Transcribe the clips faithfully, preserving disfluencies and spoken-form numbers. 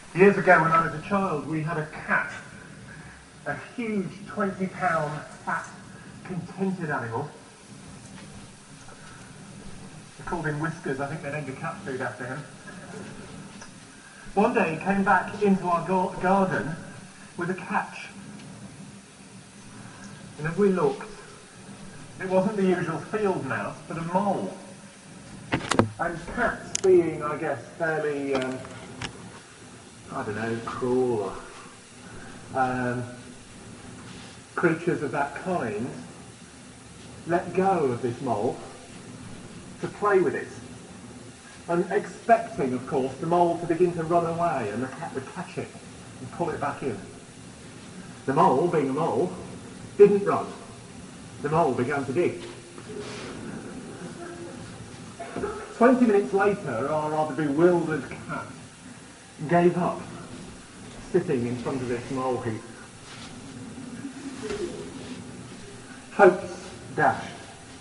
Years ago when I was a child, we had a cat, a huge twenty pound fat, contented animal. They called him Whiskers. I think they named the cat food after him. One day he came back into our ga- garden with a catch. And as we looked, it wasn't the usual field mouse, but a mole. And cats being, I guess, fairly, um, I don't know, cruel or um, creatures of that kind, let go of this mole to play with it. And expecting, of course, the mole to begin to run away and the cat would catch it and pull it back in. The mole, being a mole, didn't run. The mole began to dig. Twenty minutes later, our rather bewildered cat gave up, sitting in front of this mole heap. Hopes dashed.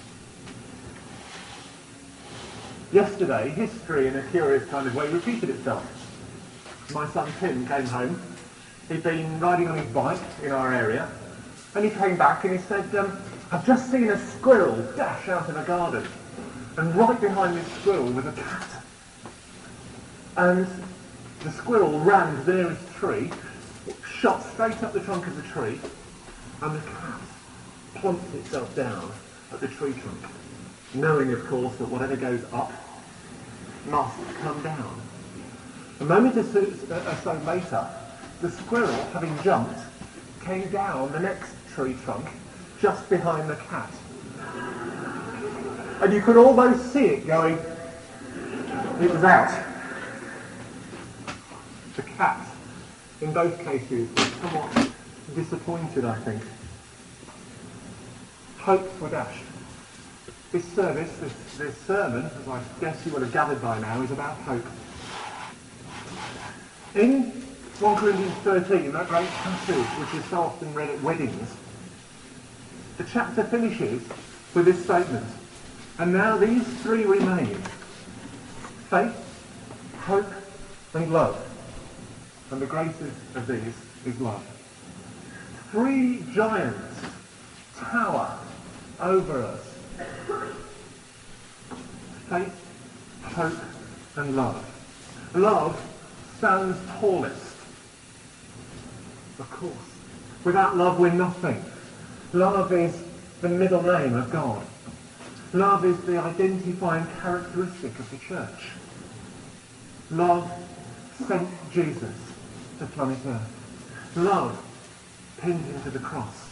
Yesterday, history in a curious kind of way repeated itself. My son Tim came home. He'd been riding on his bike in our area, and he came back and he said, um, I've just seen a squirrel dash out of a garden, and right behind this squirrel was a cat. And the squirrel ran to the nearest tree, shot straight up the trunk of the tree, and the cat plumped itself down at the tree trunk, knowing, of course, that whatever goes up must come down. A moment or so, or so later, the squirrel, having jumped, came down the next tree trunk just behind the cat. And you could almost see it going, it was out. The cat, in both cases, was somewhat disappointed, I think. Hopes were dashed. This service, this, this sermon, as I guess you would have gathered by now, is about hope. In First Corinthians thirteen, that great passage which is so often read at weddings, the chapter finishes with this statement. And now these three remain: faith, hope, and love. And the greatest of these is love. Three giants tower over us. Faith, hope, and love. Love stands tallest. Of course. Without love we're nothing. Love is the middle name of God. Love is the identifying characteristic of the church. Love sent Jesus to planet Earth. Love pinned him to the cross.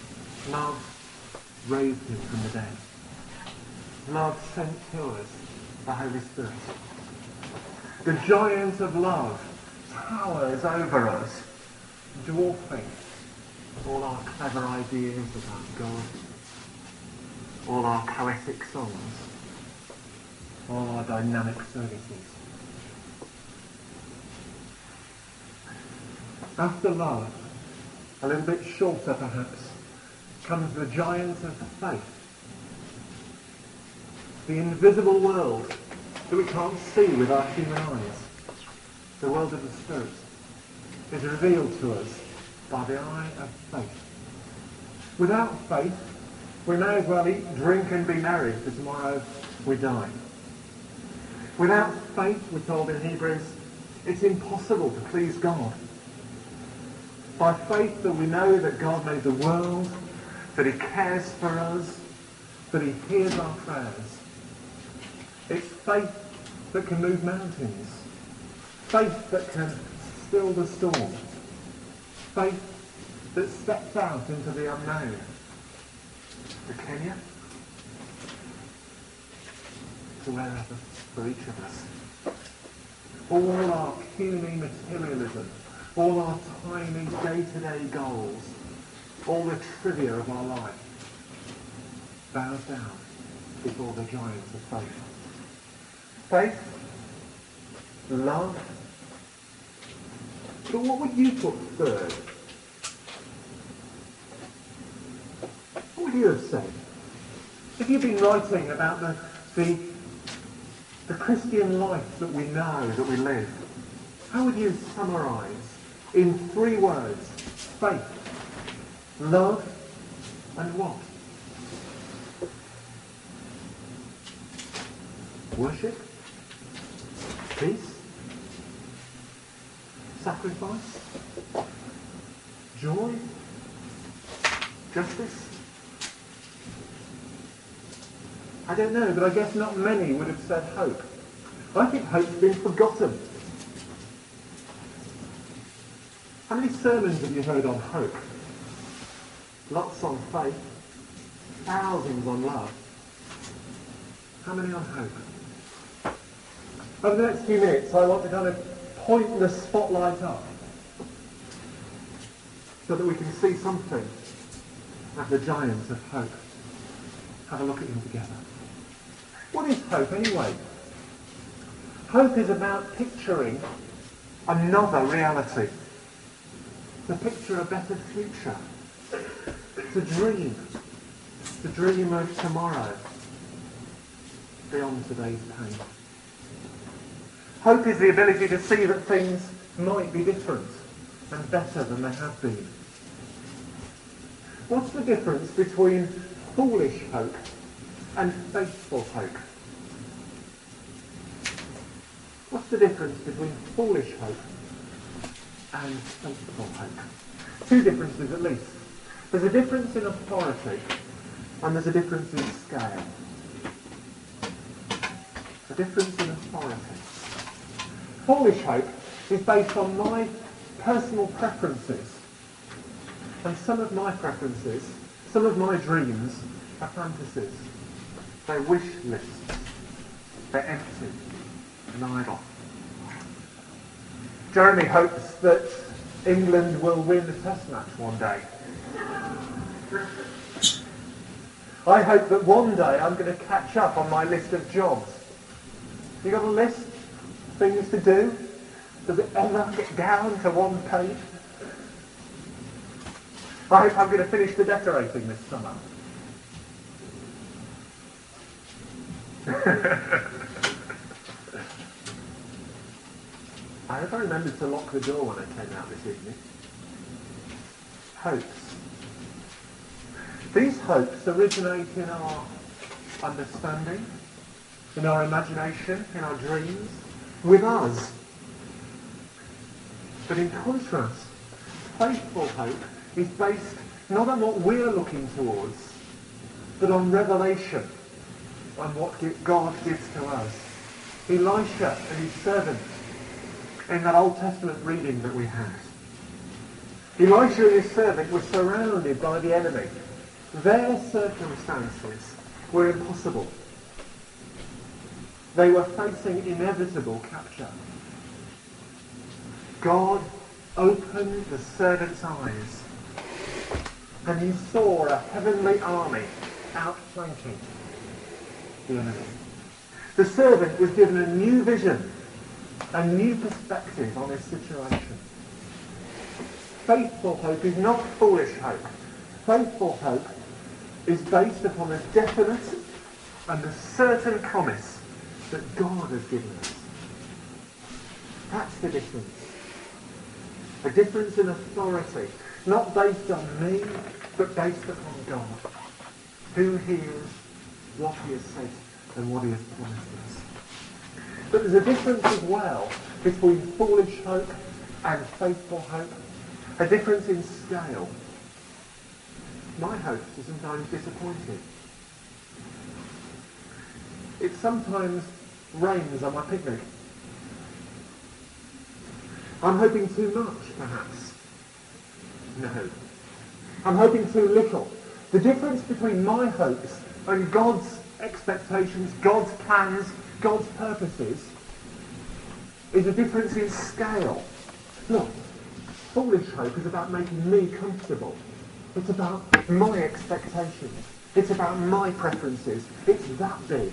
Love raised him from the dead. Love sent to us the Holy Spirit. The giant of love towers over us, dwarfing all our clever ideas about God, all our poetic songs, all our dynamic services. After love, a little bit shorter perhaps, comes the giant of faith. The invisible world that we can't see with our human eyes, the world of the Spirit, is revealed to us by the eye of faith. Without faith, we may as well eat, drink and be merry, for tomorrow we die. Without faith, we're told in Hebrews, it's impossible to please God. By faith that we know that God made the world, that he cares for us, that he hears our prayers. It's faith that can move mountains. Faith that can still the storm. Faith that steps out into the unknown. To Kenya, to wherever, for each of us. All our puny materialism, all our tiny day-to-day goals, all the trivia of our life, bows down before the giants of faith. Faith, love. But what would you put third? What would you have said? If you've been writing about the, the, the Christian life that we know, that we live, How would you summarise in three words faith, love, and what? Worship? Peace? Sacrifice? Joy? Justice? I don't know, but I guess not many would have said hope. I think hope's been forgotten. How many sermons have you heard on hope? Lots on faith. Thousands on love. How many on hope? Over the next few minutes, I want to kind of point the spotlight up so that we can see something of the giants of hope. Have a look at them together. What is hope anyway? Hope is about picturing another reality. To picture a better future. To dream. To dream of tomorrow beyond today's pain. Hope is the ability to see that things might be different and better than they have been. What's the difference between foolish hope and faithful hope? What's the difference between foolish hope and faithful hope? Two differences at least. There's a difference in authority and there's a difference in scale. A difference in authority. Foolish hope is based on my personal preferences. And some of my preferences, some of my dreams are fantasies. They're wish lists. They're empty and idle. Jeremy hopes that England will win the Test match one day. I hope that one day I'm going to catch up on my list of jobs. You got a list? Things to do? Does it ever get down to one page? I hope I'm going to finish the decorating this summer. I hope I remembered to lock the door when I came out this evening. Hopes. These hopes originate in our understanding, in our imagination, in our dreams, with us. But in contrast, faithful hope is based not on what we're looking towards, but on revelation, on what God gives to us. Elisha and his servant, in that Old Testament reading that we had. Elisha and his servant were surrounded by the enemy. Their circumstances were impossible. They were facing inevitable capture. God opened the servant's eyes and he saw a heavenly army outflanking the enemy. The servant was given a new vision, a new perspective on his situation. Faithful hope is not foolish hope. Faithful hope is based upon a definite and a certain promise that God has given us. That's the difference. A difference in authority, not based on me, but based upon God. Who he is, what he has said, and what he has promised us. But there's a difference as well between foolish hope and faithful hope. A difference in scale. My hopes are sometimes disappointed. It sometimes rains on my picnic. I'm hoping too much, perhaps. No. I'm hoping too little. The difference between my hopes and God's expectations, God's plans, God's purposes, is a difference in scale. Look, foolish hope is about making me comfortable. It's about my expectations. It's about my preferences. It's that big.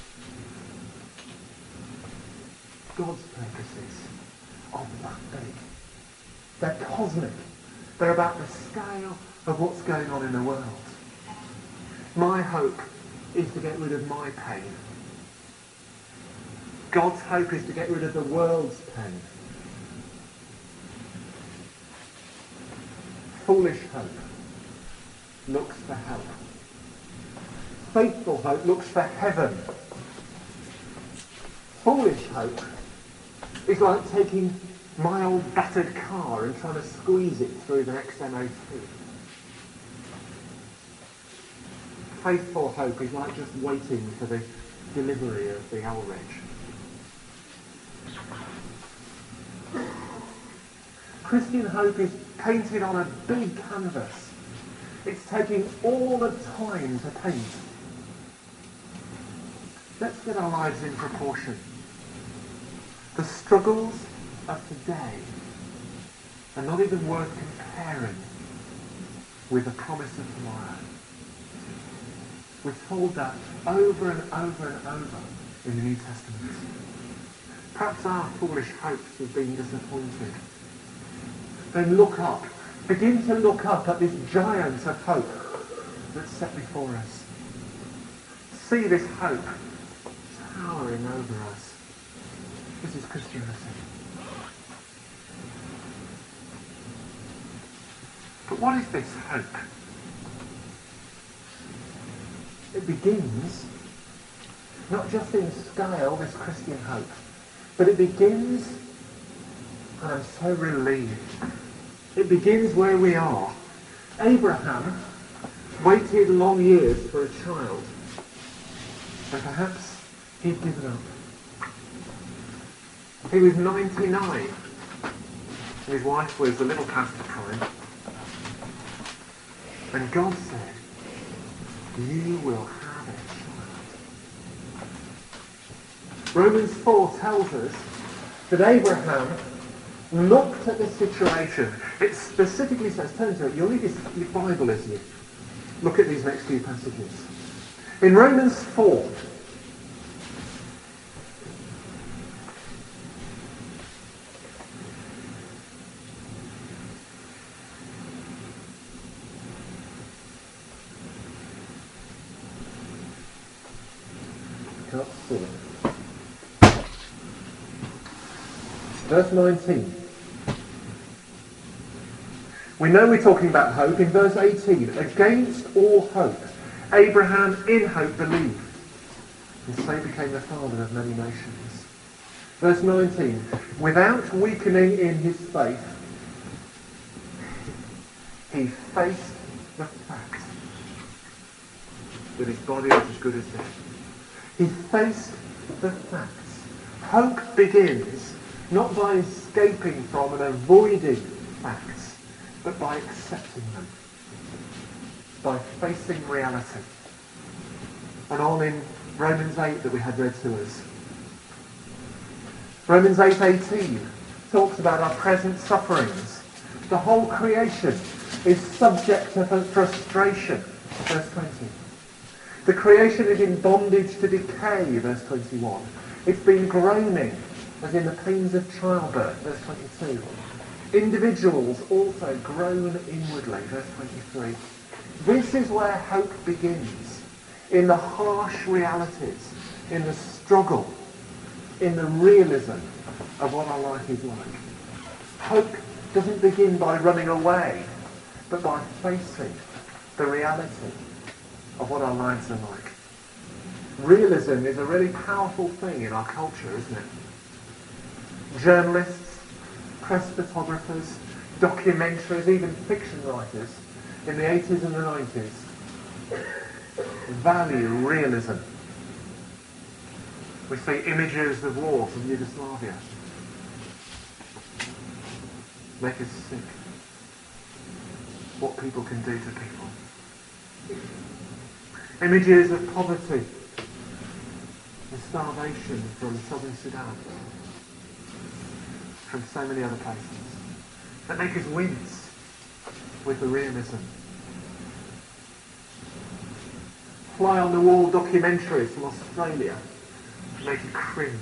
God's purposes are that big. They're cosmic. They're about the scale of what's going on in the world. My hope is to get rid of my pain. God's hope is to get rid of the world's pain. Foolish hope looks for help. Faithful hope looks for heaven. Foolish hope is like taking my old battered car and trying to squeeze it through the next M O T. Faithful hope is like just waiting for the delivery of the L Reg. Christian hope is painted on a big canvas. It's taking all the time to paint. Let's get our lives in proportion. The struggles of today are not even worth comparing with the promise of tomorrow. We're told that over and over and over in the New Testament. Perhaps our foolish hopes have been disappointed. Then look up. Begin to look up at this giant of hope that's set before us. See this hope towering over us. This is Christianity. But what is this hope? It begins not just in scale, this Christian hope, but it begins, and I'm so relieved, it begins where we are. Abraham waited long years for a child, and perhaps he'd given up. He was ninety-nine, and his wife was a little past prime. And God said, you will have a child. Romans four tells us that Abraham looked at the situation. It specifically says, turn to it, you'll need your Bible as you look at these next few passages. In Romans four, verse nineteen. We know we're talking about hope. In verse eighteen, against all hope, Abraham in hope believed, and so became the father of many nations. Verse nineteen, without weakening in his faith, he faced the fact that his body was as good as dead. He faced the facts. Hope begins not by escaping from and avoiding facts, but by accepting them, by facing reality. And on in Romans eight that we had read to us. Romans eight eighteen talks about our present sufferings. The whole creation is subject to frustration, verse twenty. The creation is in bondage to decay, verse twenty-one. It's been groaning, as in the pains of childbirth, verse twenty-two. Individuals also groan inwardly, verse twenty-three. This is where hope begins, in the harsh realities, in the struggle, in the realism of what our life is like. Hope doesn't begin by running away, but by facing the reality of what our lives are like. Realism is a really powerful thing in our culture, isn't it? Journalists, press photographers, documentaries, even fiction writers in the eighties and the nineties value realism. We see images of war from Yugoslavia. Make us sick. What people can do to people. Images of poverty and starvation from southern Sudan, from so many other places, that make us wince with the realism. Fly-on-the-wall documentaries from Australia make you cringe.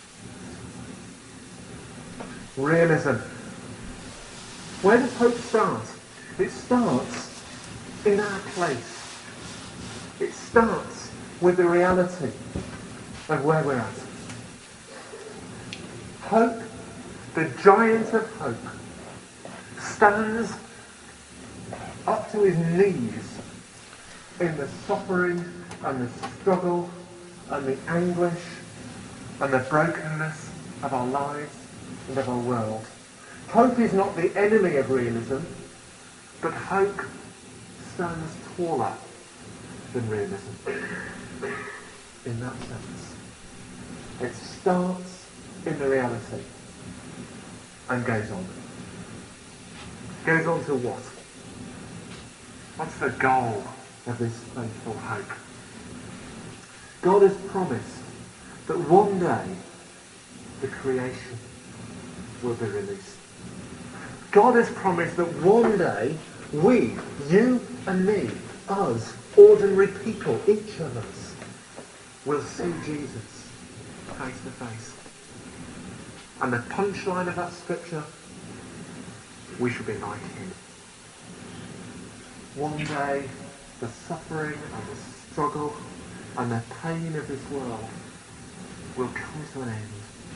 Realism. Where does hope start? It starts in our place. It starts with the reality of where we're at. Hope, the giant of hope, stands up to his knees in the suffering and the struggle and the anguish and the brokenness of our lives and of our world. Hope is not the enemy of realism, but hope stands taller than realism. In that sense, it starts in the reality and goes on. Goes on to what? What's the goal of this faithful hope? God has promised that one day the creation will be released. God has promised that one day we, you and me, us, ordinary people, each of us, will see Jesus face to face. And the punchline of that scripture, we shall be like him. One day, the suffering and the struggle and the pain of this world will come to an end.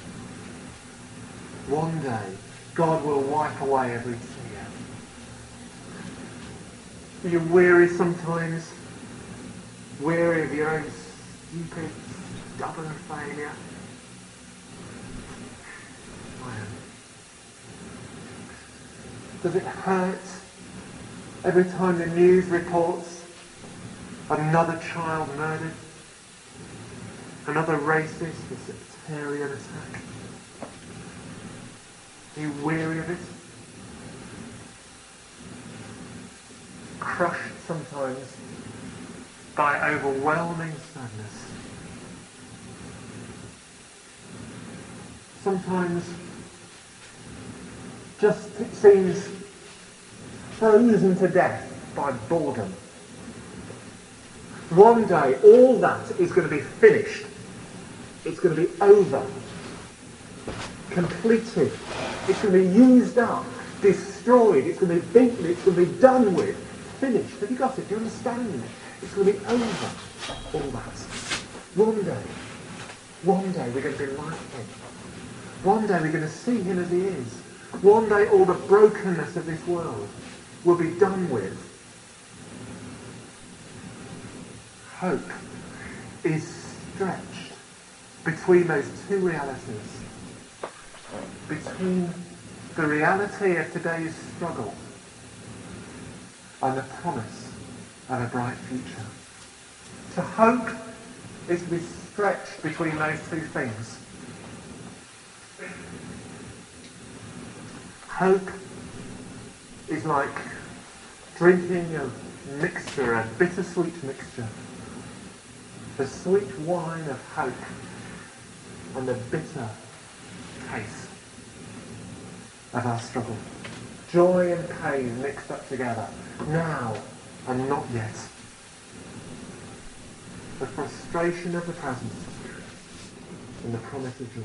One day, God will wipe away every tear. Are you weary sometimes? Weary of your own stupid, stubborn failure? I am. Does it hurt every time the news reports another child murdered? Another racist or sectarian attack? Are you weary of it? Crushed sometimes by overwhelming sadness. Sometimes just, it seems, frozen to death by boredom. One day all that is going to be finished. It's going to be over. Completed. It's going to be used up. Destroyed. It's going to be beaten. It's going to be done with. Finished. Have you got it? Do you understand it? It's going to be over. All that. One day. One day we're going to be like him. One day we're going to see him as he is. One day all the brokenness of this world will be done with. Hope is stretched between those two realities. Between the reality of today's struggle and the promise of a bright future. To hope is to be stretched between those two things. Hope is like drinking a mixture, a bittersweet mixture. The sweet wine of hope and the bitter taste of our struggle. Joy and pain mixed up together. Now and not yet. The frustration of the present and the promise of joy.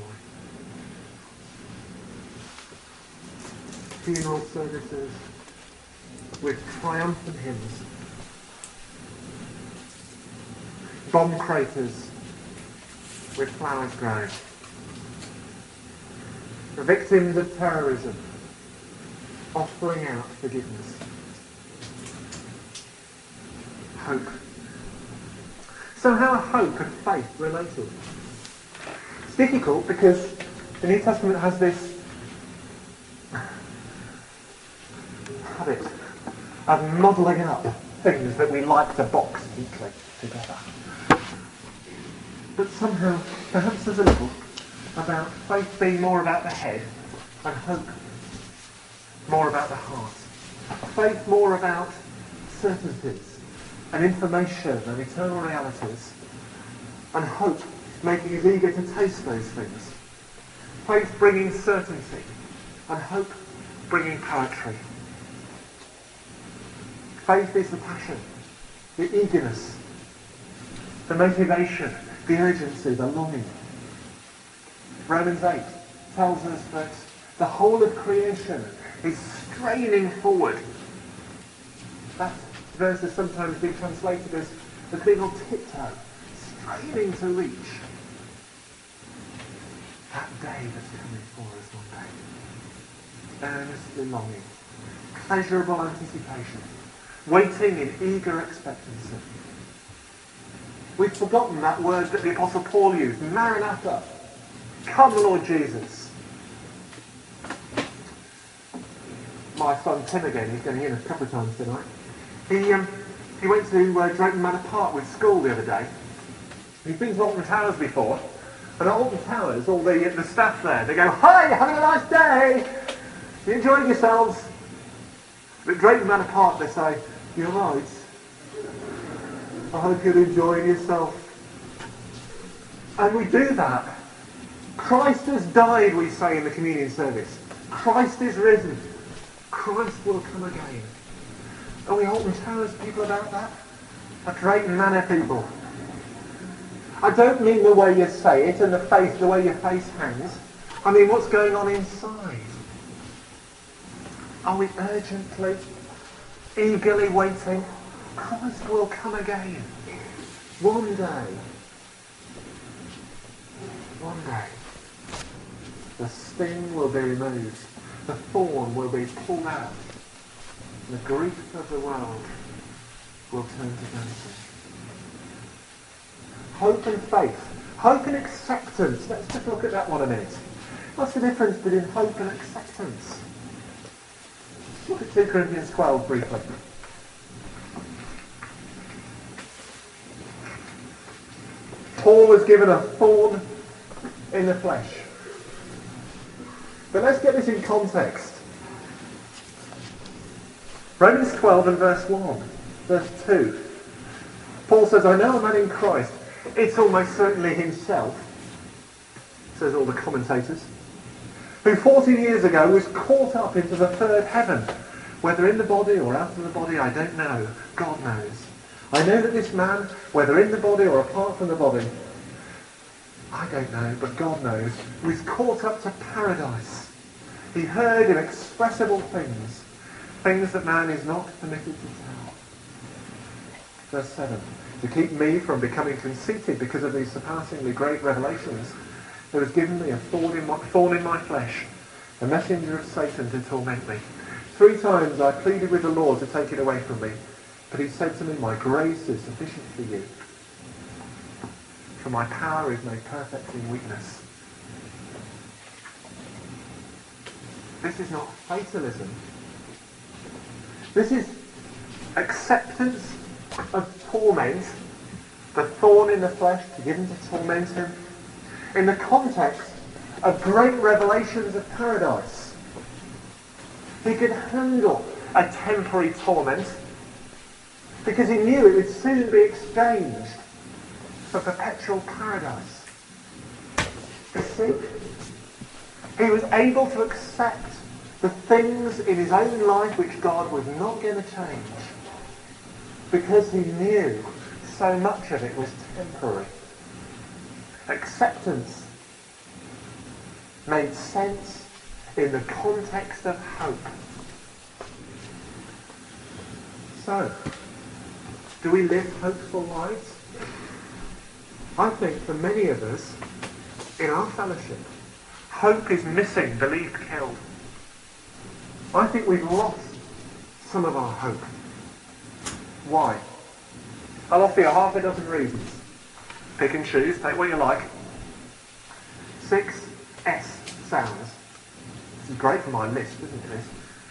Funeral services with triumphant hymns. Bomb craters with flowers growing. The victims of terrorism offering out forgiveness. Hope. So how are hope and faith related? It's difficult because the New Testament has this habit of modelling up things that we like to box neatly together. But somehow, perhaps there's a little about faith being more about the head and hope more about the heart. Faith more about certainties and information and eternal realities, and hope making us eager to taste those things. Faith bringing certainty and hope bringing poetry. Faith is the passion, the eagerness, the motivation, the urgency, the longing. Romans eight tells us that the whole of creation is straining forward. That verse has sometimes been translated as, as being on tiptoe, straining to reach that day that's coming for us one day. Earnestly longing, pleasurable anticipation, waiting in eager expectancy. We've forgotten that word that the Apostle Paul used, Maranatha. Come, Lord Jesus. My son Tim again, he's going to hear us a couple of times tonight. He um, he went to uh, Drayton Manor Park with school the other day. He's been to Alton Towers before. And at Alton Towers, all the, the staff there, they go, "Hi, you're having a nice day. You enjoying yourselves?" But at Drayton Manor Park, they say, "You're right. I hope you're enjoying yourself." And we do that. Christ has died, we say in the communion service. Christ is risen. Christ will come again. Are we Alton Towers people about that? Are Drayton Manor people? I don't mean the way you say it and the face, the way your face hangs. I mean what's going on inside. Are we urgently, eagerly waiting? Christ will come again. One day. One day. The sting will be removed. The thorn will be pulled out. The grief of the world will turn to dancing. Hope and faith. Hope and acceptance. Let's just look at that one a minute. What's the difference between hope and acceptance? Look at two Corinthians twelve briefly. Paul was given a thorn in the flesh. But let's get this in context. Romans twelve and verse one, verse two. Paul says, "I know a man in Christ." It's almost certainly himself, says all the commentators, who forty years ago was caught up into the third heaven. Whether in the body or out of the body, I don't know. God knows. I know that this man, whether in the body or apart from the body, I don't know, but God knows, was caught up to paradise. He heard inexpressible things, things that man is not permitted to tell. Verse seven. To keep me from becoming conceited because of these surpassingly great revelations, there was given me a thorn in my, thorn in my flesh, a messenger of Satan to torment me. Three times I pleaded with the Lord to take it away from me, but he said to me, "My grace is sufficient for you, for my power is made perfect in weakness." This is not fatalism. This is acceptance of torment, the thorn in the flesh given to torment him, in the context of great revelations of paradise. He could handle a temporary torment because he knew it would soon be exchanged for perpetual paradise. You see? He was able to accept the things in his own life which God was not going to change because he knew so much of it was temporary. Acceptance made sense in the context of hope. So, do we live hopeful lives? I think for many of us in our fellowship, hope is missing, believed killed. I think we've lost some of our hope. Why? I'll offer you half a dozen reasons. Pick and choose, take what you like. Six S sounds. This is great for my list, isn't it?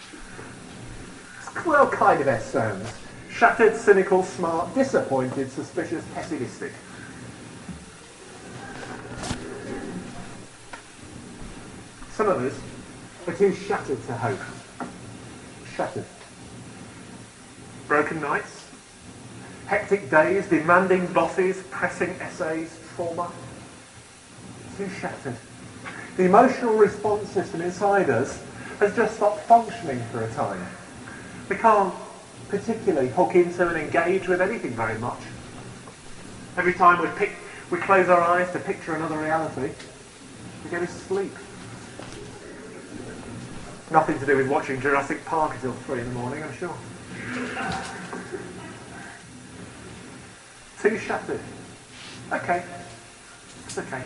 Well, kind of S sounds. Shattered, cynical, smart, disappointed, suspicious, pessimistic. Some of us are too shattered to hope. Shattered. Broken nights, hectic days, demanding bosses, pressing essays, trauma. Too shattered. The emotional response system inside us has just stopped functioning for a time. We can't particularly hook into and engage with anything very much. Every time we pick, we close our eyes to picture another reality, we go to sleep. Nothing to do with watching Jurassic Park until three in the morning, I'm sure. Too shattered. Okay. It's okay.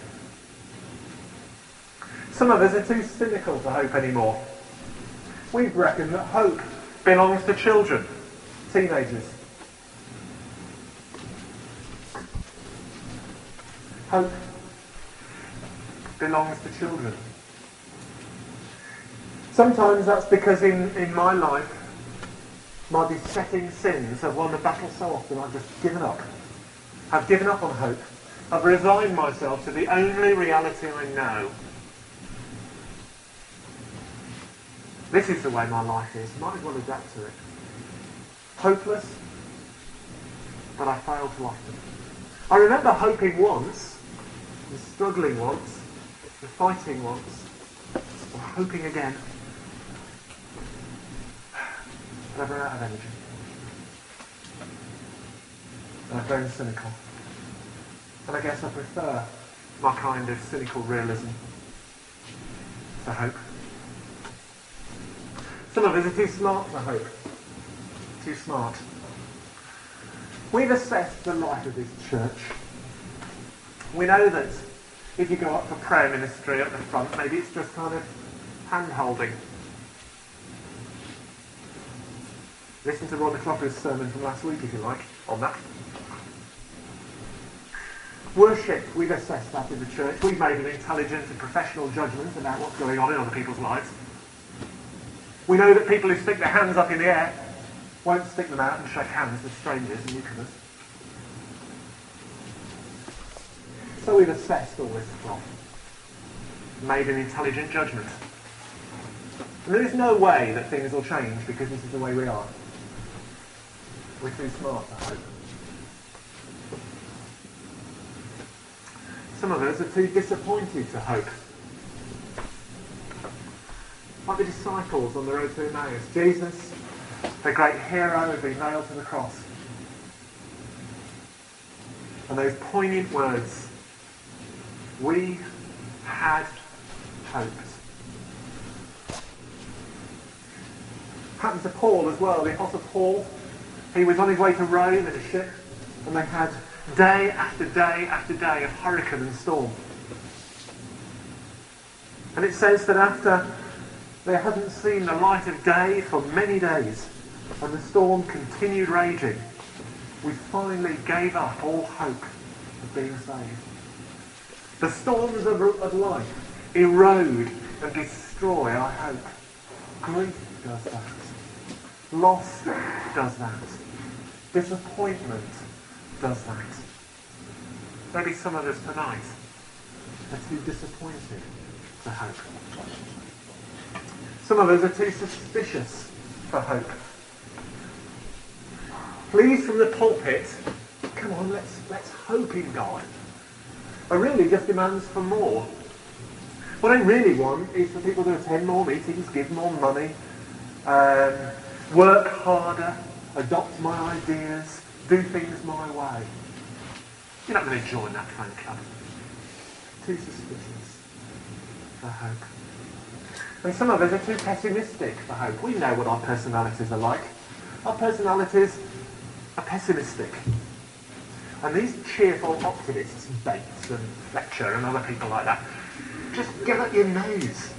Some of us are too cynical to hope anymore. We reckon that hope belongs to children. Teenagers. Hope belongs to children. Sometimes that's because in, in my life, my besetting sins have won the battle so often I've just given up. I've given up on hope. I've resigned myself to the only reality I know. This is the way my life is. Might as well adapt to it. Hopeless, but I fail too often. I remember hoping once, and struggling once, and fighting once, or hoping again. But I've run out of energy. And I've grown cynical. And I guess I prefer my kind of cynical realism to hope. Some of us are too smart for hope. Too smart. We've assessed the life of this church. We know that if you go up for prayer ministry at the front, maybe it's just kind of hand-holding. Listen to Rod McLaughlin's sermon from last week, if you like, on that. Worship, we've assessed that in the church. We've made an intelligent and professional judgment about what's going on in other people's lives. We know that people who stick their hands up in the air won't stick them out and shake hands with strangers and newcomers. So we've assessed all this stuff, made an intelligent judgment. And there is no way that things will change because this is the way we are. We're too smart to hope. Some of us are too disappointed to hope. Like the disciples on the road to Emmaus. Jesus, the great hero, had been nailed to the cross. And those poignant words, we had hoped. Happened to Paul as well, the Apostle Paul. He was on his way to Rome in a ship, and they had day after day after day of hurricane and storm. And it says that after they hadn't seen the light of day for many days, and the storm continued raging, we finally gave up all hope of being saved. The storms of, of life erode and destroy our hope. Grief does that. Loss does that. Disappointment does that. Maybe some of us tonight are too disappointed to hope. Some of us are too suspicious for hope. Please, from the pulpit, come on, let's let's hope in God. I really just demands for more. What I really want is for people to attend more meetings, give more money, um, work harder, adopt my ideas, do things my way. You're not going to join that fan club. Too suspicious for hope. And some of us are too pessimistic for hope. We know what our personalities are like. Our personalities are pessimistic. And these cheerful optimists, Bates and Fletcher and other people like that, just get up your nose.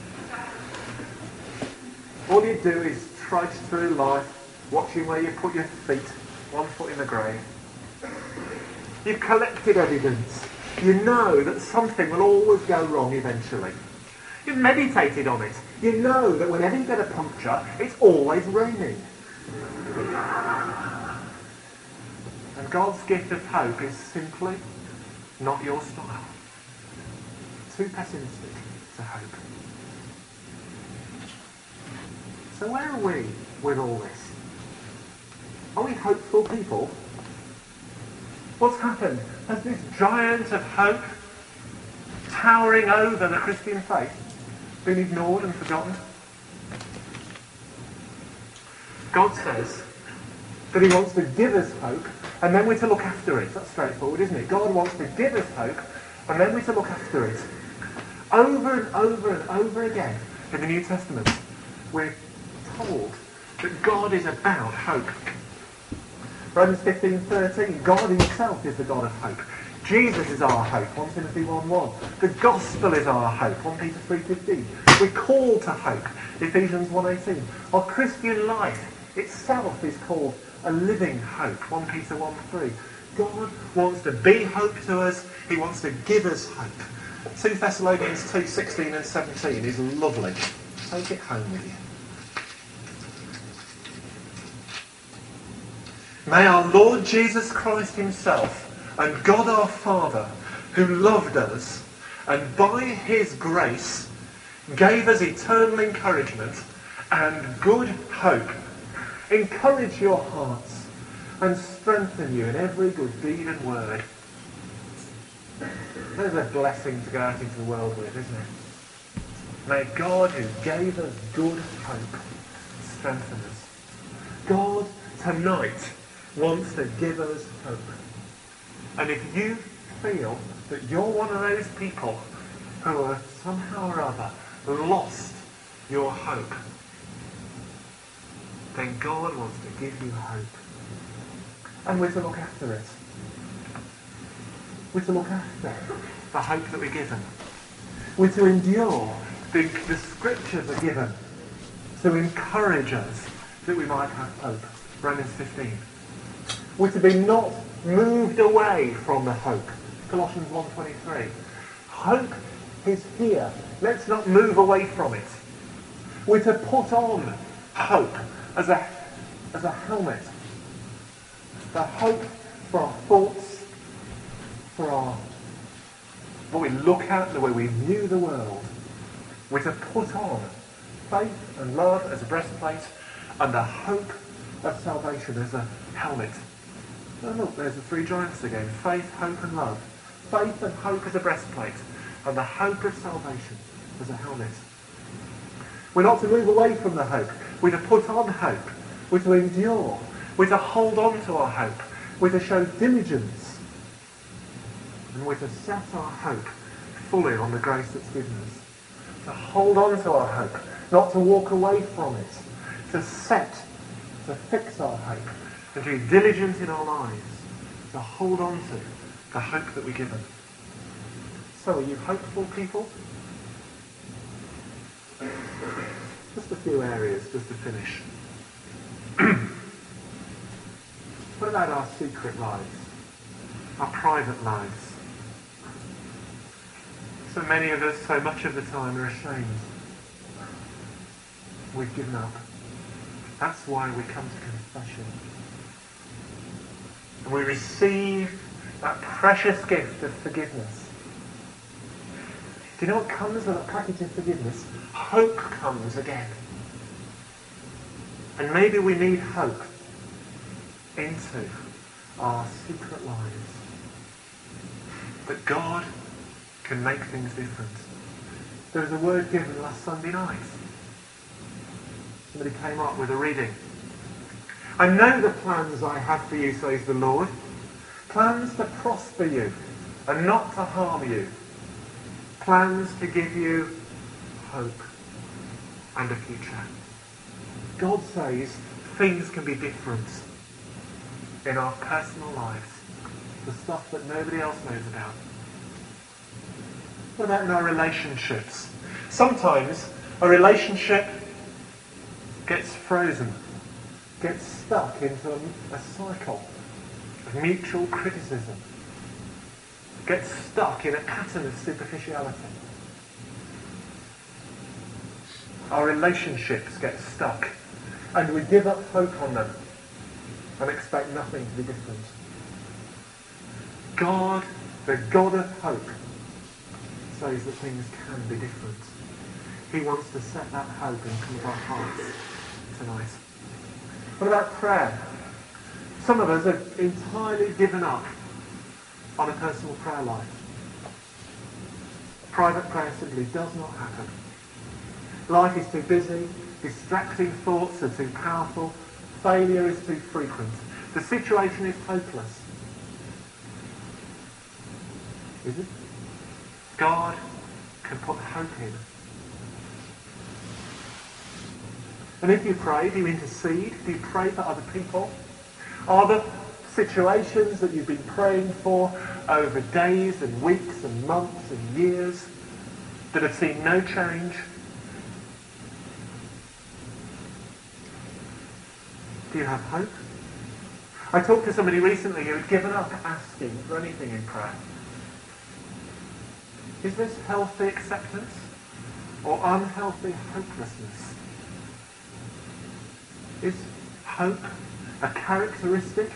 All you do is trudge through life, watching where you put your feet, one foot in the grave. You've collected evidence. You know that something will always go wrong eventually. You've meditated on it. You know that whenever you get a puncture, it's always raining. And God's gift of hope is simply not your style. Too pessimistic to hope. So where are we with all this? Are we hopeful people? What's happened? Has this giant of hope towering over the Christian faith been ignored and forgotten? God says that he wants to give us hope, and then we're to look after it. That's straightforward, isn't it? God wants to give us hope, and then we're to look after it. Over and over and over again in the New Testament, we're told that God is about hope. Romans fifteen thirteen, God himself is the God of hope. Jesus is our hope, First Timothy one one. The gospel is our hope, First Peter three fifteen. We're called to hope, Ephesians one eighteen. Our Christian life itself is called a living hope. First Peter one three. God wants to be hope to us. He wants to give us hope. Second Thessalonians two sixteen and seventeen is lovely. Take it home with you. May our Lord Jesus Christ himself and God our Father, who loved us and by his grace gave us eternal encouragement and good hope, encourage your hearts and strengthen you in every good deed and word. There's a blessing to go out into the world with, isn't it? May God, who gave us good hope, strengthen us. God tonight wants to give us hope. And if you feel that you're one of those people who are somehow or other lost your hope, then God wants to give you hope. And we're to look after it. We're to look after the hope that we're given. We're to endure. The, the scriptures are given to encourage us that we might have hope. Romans fifteen. We're to be not moved away from the hope. Colossians one twenty-three. Hope is here. Let's not move away from it. We're to put on hope as a, as a helmet. The hope for our thoughts, for our what we look at, the way we view the world. We're to put on faith and love as a breastplate and the hope of salvation as a helmet. Oh, look, there's the three giants again. Faith, hope and love. Faith and hope as a breastplate and the hope of salvation as a helmet. We're not to move away from the hope. We're to put on hope. We're to endure. We're to hold on to our hope. We're to show diligence. And we're to set our hope fully on the grace that's given us. To hold on to our hope. Not to walk away from it. To set, to fix our hope. And to be diligent in our lives. To hold on to the hope that we're given. So are you hopeful people? Just a few areas just to finish. What about our secret lives? Our private lives? So many of us, so much of the time, are ashamed. We've given up. That's why we come to confession. And we receive that precious gift of forgiveness. Do you know what comes with a package of forgiveness? Hope comes again. And maybe we need hope into our secret lives. That God can make things different. There was a word given last Sunday night. Somebody came up with a reading. I know the plans I have for you, says the Lord. Plans to prosper you and not to harm you. Plans to give you hope and a future. God says things can be different in our personal lives. The stuff that nobody else knows about. What about in our relationships? Sometimes a relationship gets frozen, gets stuck into a, a cycle of mutual criticism, gets stuck in a pattern of superficiality. Our relationships get stuck and we give up hope on them and expect nothing to be different. God, the God of hope, says that things can be different. He wants to set that hope in some of our hearts tonight. What about prayer? Some of us have entirely given up on a personal prayer life. Private prayer simply does not happen. Life is too busy, distracting thoughts are too powerful, failure is too frequent. The situation is hopeless. Is it? God can put hope in. And if you pray, do you intercede? Do you pray for other people? Are there situations that you've been praying for over days and weeks and months and years that have seen no change? Do you have hope? I talked to somebody recently who had given up asking for anything in prayer. Is this healthy acceptance or unhealthy hopelessness? Is hope a characteristic?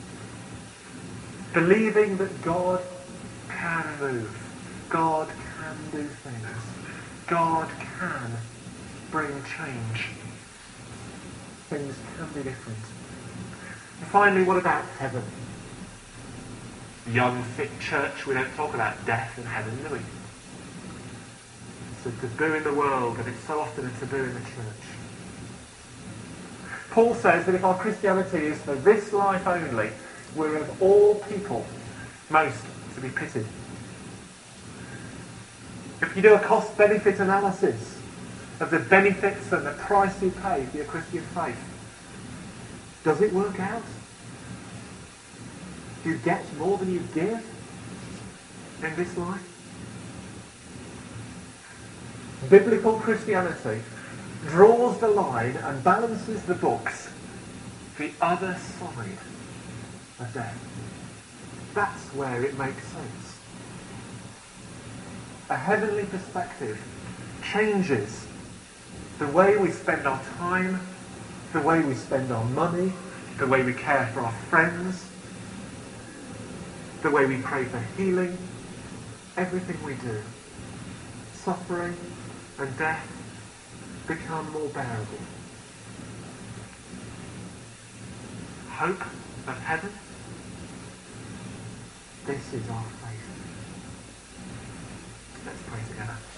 Believing that God can move, God can do things, God can bring change. Things can be different. And finally, what about heaven? Young, fit church, we don't talk about death and heaven, do we? It's a taboo in the world, and it's so often a taboo in the church. Paul says that if our Christianity is for this life only, we're of all people most to be pitied. If you do a cost-benefit analysis of the benefits and the price you pay for your Christian faith, does it work out? Do you get more than you give in this life? Biblical Christianity draws the line and balances the books the other side of death. That's where it makes sense. A heavenly perspective changes the way we spend our time, the way we spend our money, the way we care for our friends, the way we pray for healing, everything we do. Suffering and death become more bearable. Hope of heaven. This is our faith. Let's pray together.